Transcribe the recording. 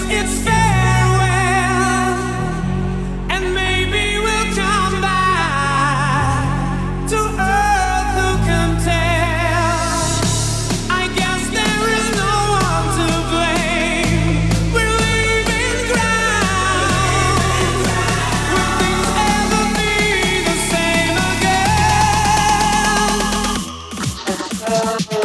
it's farewell, and maybe we'll come back to earth. Who can tell? I guess there is no one to blame. We're leaving ground. Will things ever be the same again?